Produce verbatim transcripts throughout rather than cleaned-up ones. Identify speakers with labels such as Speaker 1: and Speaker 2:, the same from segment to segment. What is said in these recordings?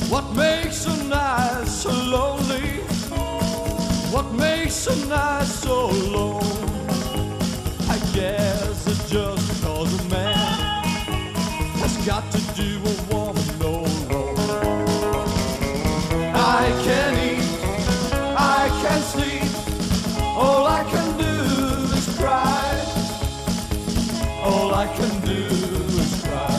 Speaker 1: What makes a night so lonely? What makes a night so alone? I guess it's just because a man has got to do a woman no wrong. I can't eat, I can't sleep, all I can do is cry. All I can do is cry.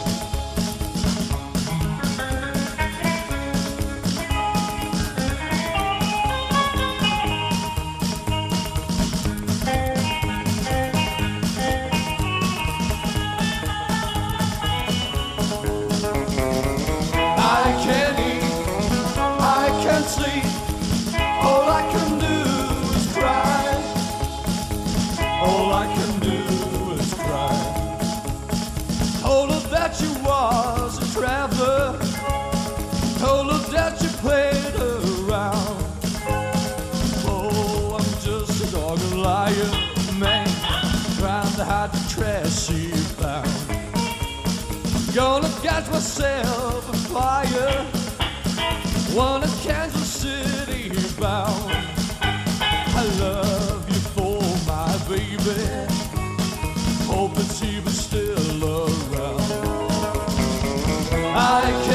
Speaker 1: Sleep. All I can do is cry. All I can do is cry. Told her that you was a traveler. Told her that you played around. Oh, I'm just a dog and liar, man, trying to hide the trash she found. Gonna catch myself a fire, one in Kansas City bound. I love you for my baby, hoping she was still around. I